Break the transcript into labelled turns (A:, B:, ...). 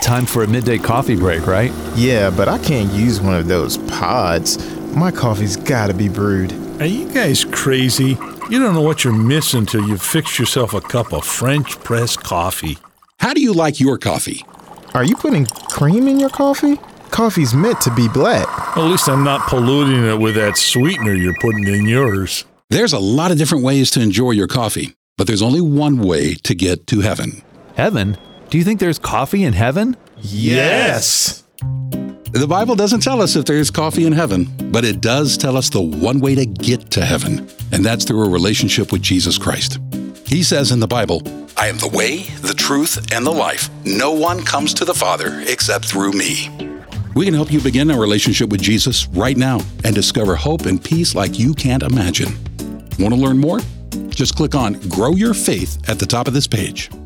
A: Time for a midday coffee break, right?
B: Yeah, but I can't use one of those pods. My coffee's gotta be brewed.
C: Are you guys crazy? You don't know what you're missing till you've fixed yourself a cup of French press coffee.
D: How do you like your coffee?
B: Are you putting cream in your coffee? Coffee's meant to be black.
C: At least I'm not polluting it with that sweetener you're putting in yours.
D: There's a lot of different ways to enjoy your coffee, but there's only one way to get to heaven.
A: Heaven? Do you think there's coffee in heaven?
B: Yes!
D: The Bible doesn't tell us if there's coffee in heaven, but it does tell us the one way to get to heaven, and that's through a relationship with Jesus Christ. He says in the Bible, "I am the way, the truth, and the life. No one comes to the Father except through me." We can help you begin a relationship with Jesus right now and discover hope and peace like you can't imagine. Want to learn more? Just click on Grow Your Faith at the top of this page.